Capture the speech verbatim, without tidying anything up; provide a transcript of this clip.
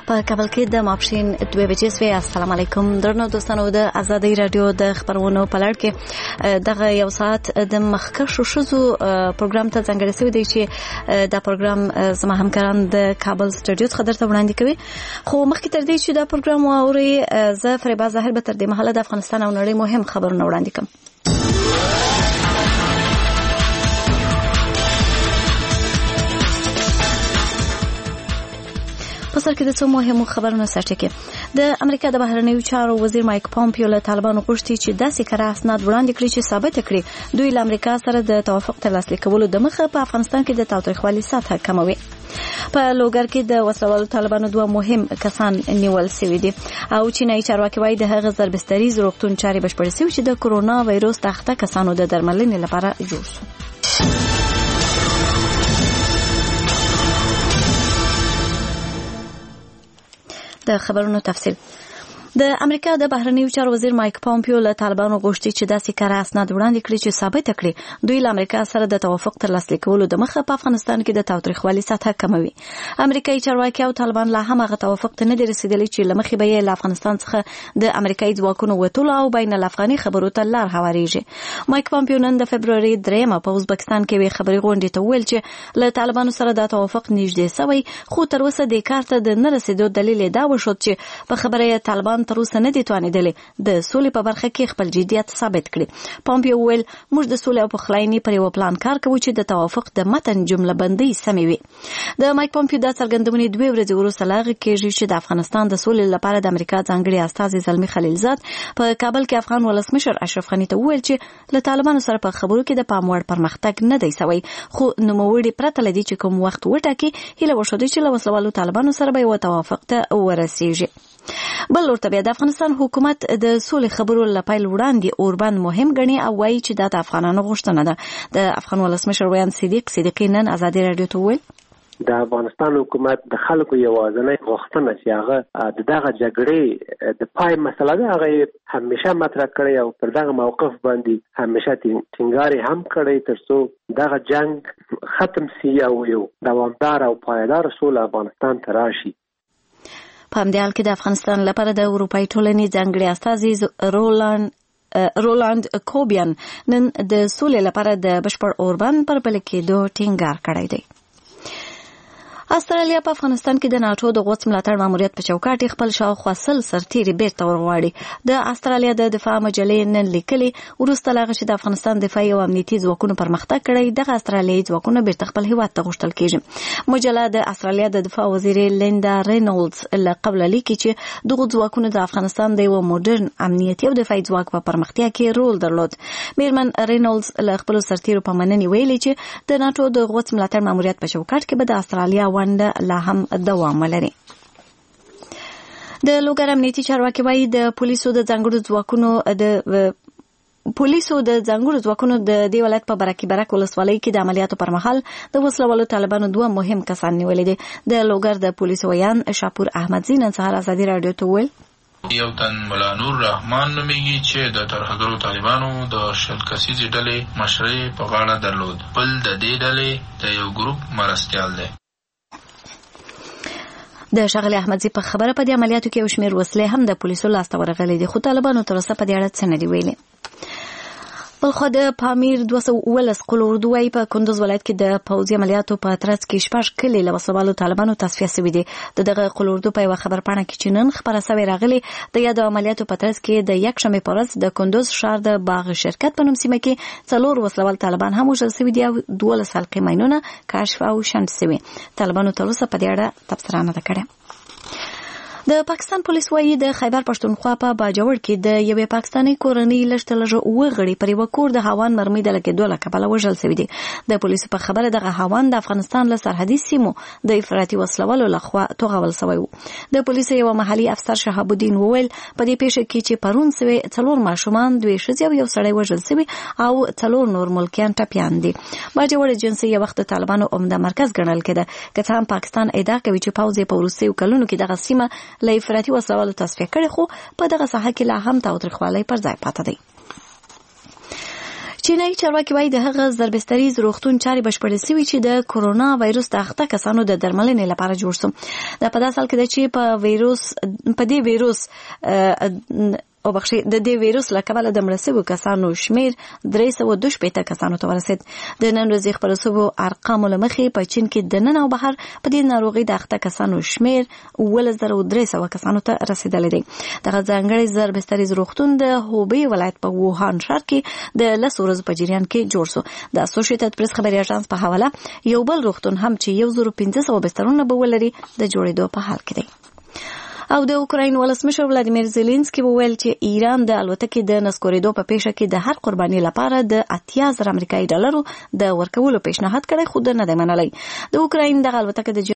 په کابل کې د ماپښین دوه بجې سوې. السلام علیکم درنو دوستانو، د ازادي رادیو د خبرونو په لړ کې دغه یو ساعت د مخکښو ښځو پروګرام ته ځانګړی شوی دی چې دا پروګرام زما همکاران د کابل سټوډیو څخه درته وړاندې کوي. خو مخکې تر دې چې دا پروګرام واورئ، زه فریبا ظاهر به تر دې مهاله د افغانستان او نړۍ مهم خبرونه وړاندې کوم. په سر کې د څو مهمو خبرونو سرټکی کې د امریکا د بهرنیو چارو وزیر مایک پامپیو له طالبانو غوښتي چې داسې کره اسناد وړاندې کړي چې ثابت کړي دوی له امریکا سره د توافق ترلاسه کولو د مخه په افغانستان کې د تاوتریخوالي سطح کموي. په لوګر کې د وسلوالو طالبانو دوه مهم کسان نیول شوي دي او چینایي چارواکي وايي د هغه ضربستریز روغتون چارې بشپړې شوې چې د کورونا وایروس د اخته کسانو د درملنې لپاره جوړ شو. د خبرونو تفصیل. د امریکا د بهرنیو چارو وزیر مایک پامپیو له طالبانو غوښتي چې داسې کره اسناد وړاندې کړي چې ثابت کړي دوی له امریکا سره د توافق ترلاسه کولو د مخه په افغانستان کې د تاوتریخوالي سطح کموي. امریکایي چارواکي او طالبان لا هم هغه توافق ته نه دي رسیدلي چې له مخې به یې له افغانستان څخه د امریکایي ځواکونو وتلو او بین الافغاني خبرو ته لار هواریږي. مایک پامپیو نن د فبروري درېیمه په ازبکستان کې وی خبري غونډې ته ویل چې له طالبانو سره د توافق نږدې سوی، خو تر اوسه د کار ته د نه رسیدو دلیل دا وشود چې په خبره طالبان تر اوسه نه دي توانیدلي د سولې په برخه کې خپل جديت ثابت کړي. پامپیو ویل موږ د سولې او پخلاینې پر یو پلان کار کوو چې د توافق د متن جمله بندي سمې وي. د مایک پامپیو د څرګندونې دوه ورځې وروسته لاغ کېږي چې د افغانستان د سولې لپاره د امریکا ځانګړي استازي زلمی خلیلزاد په کابل کې افغان ولسمشر اشرف غني ته ویل چې له طالبانو سره په خبرو کې د پام وړ پرمختګ نه دی شوی، خو نوموړي پرته لدی چې کوم وخت وټاکي هیله وشوده چې له وسلوالو طالبانو سره به یو توافق ته ورسیږي. بل ورته بیا د افغانستان حکومت د سولې خبرو لپاره وړاندې اوربند مهم ګڼي او وایي چې دا د افغانانو غوښتنه ده. د افغان ولسمشر ویان صدیق صدیقی نن ازادي رادیو ته ویل د افغانستان حکومت د خلکو یوازینی غوښتنه چې هغه د دغه جګړې د پای مسله ده هغه همیشه مطرح کړی او پر دغه موقف باندې همیشه ټینګار هم کړی ترڅو دغه جنگ ختم شي او یو دوامدار او پایدار سوله افغانستان ته راشي. په همدې حال کې د افغانستان لپاره د اروپایي ټولنې ځانګړي استازي رولاند رولاند کوبیان نن د سولې لپاره د بشپړ اوربند پر بل کېدو ټینګار کړی دی. استرالیا په افغانستان کې د ناتو د غوڅ ملاتړ ماموریت په چوکاټ خپل شاوخوا سل سرتیري بیرته ورغواړي. د استرالیا د دفاع مجلې نن لیکلي وروسته لاغه چې د افغانستان دفاعي او امنیتي ځواکونو پرمختګ کړی، دغه استرالیایي ځواکونه بیرته خپل هیواد ته غوښتل کیږي. مجله د استرالیا د دفاع وزیر لیندا رینولدز له قبل لیکي چې دغه ځواکونه د افغانستان د یو مدرن امنیتي او دفاعي ځواک په پرمختیا کې رول درلود. میرمن رینولدز له خپل سرتیرو په مننې ویلي چې د ناتو د غوڅ ملاتړ ماموریت په چوکاټ کې به د استرالیا لا هم دوام ولري. د لوګر امنیتي چارواکي وايي د پولیسو د ځانګړو ځواکونو د پولیسو د ځانګړو ځواکونو د دې ولایت په برکې برک ولسوالۍ کې د عملیاتو پر مهال د وسلوالو طالبانو دوه مهم کسان نیولې دي. د لوګر د پولیسو ویان شاپور احمدزی نن سهار ازادي رادیو ته ویل یو تن ملا نور رحمان نومیږي چې د ترهګرو طالبانو د شل کسیزې ډلې مشري په غاړه درلود. بل د دې ډلې د یو ګروپ مرستیال دی. د شغله احمدزی په خبره په دې عملیاتو کې یو شمېر وسلې هم د پولیسو لاسته ورغلي دي، خو طالبانو تر اوسه په دې اړه څه نه دي ویلي. بلخو د پامیر دوه سوه اوولس قلوردو وايي په کندوز ولایت کې د پوځي عملیاتو په ترڅ کې شپږ کلي له وسلوالو طالبانو تصفیه شوي دي. د دغه قلوردو په یوه خبرپاڼه کې چې نن خپره شوې راغلي د یادو عملیاتو په ترڅ کې د یکشنبې په ورځ د کندوز ښار د باغ شرکت په نوم سیمه کې څلور وسلوال طالبان هم وژل شوي دي او دولس حلقې ماینونه کشف او شنډ شوي. طالبانو تر اوسه په دې اړه تبصره نه ده کړې. د پاکستان پولیس وايي د خیبر پښتونخوا په باجوړ کې د یوې پاکستاني کورنۍ لږ تر لږه اوه غړي پر یوه کور د هاوان مرمۍ د لګېدو له کبله وژل شوي دي. د پولیسو په خبره دغه هاوان د افغانستان له سرحدي سیمو د افراطي وسلوالو لخوا توغول شوی و. د پولیسو یو محلي افسر شهاب الدین وویل په دې پیښه کې چې پرون سوي څلور ماشومان، دوی ښځې او یو سړی وژل شوي او څلور نور ملکیان ټپیان دي. باجوړ جنسي یو وخت د طالبانو عمده مرکز ګڼل کېده، که څه هم پاکستان ادعا کوي چې پوځ یې په وروستیو کلونو کې دغه سیمه له افراطي وسلوالو تصفیه کړي، خو په دغه ساحه کې لا هم تاوتریخوالی پر ځای پاتې دی. چینایي چارواکي وايي د هغه ضربستریز روغتون چارې بشپړې شوې چې د کورونا وایروس د اخته کسانو د درملنې لپاره جوړ شو. دا په داسې حال کې ده چې په وایروس په دې وایروس او بخشي د دې وایروس له کبله د مړه شویو کسانو شمیر درې سوه دوه شپېته کسانو ته ورسید. د نن ورځې خپرو شویو ارقامو له مخې په چین کې د ننه او بهر په دې ناروغۍ د اخته کسانو شمیر اوولس زره درې سوه کسانو ته رسیدلی دی. دغه ځانګړی ضربستریز روغتون د هوبی ولایت په ووهان ښار کې د لسو ورځو په جریان کې جوړ شو. د اسوسییټډ پریس خبري اژانس په حواله یو بل روغتون هم چې یو زره پنځه سوه بسترونه به ولري د جوړېدو په حال کې دی. او د اوکراین ولسمشر ولادیمیر زيلنسکي وویل چې ایران د الوتکې د نسکورېدو په پیښه کې د هر قرباني لپاره د اتیا زره امریکایي ډالرو د ورکولو پیشنهاد کړی، خو نه دی منلی. د اوکراین دغه الوتکه د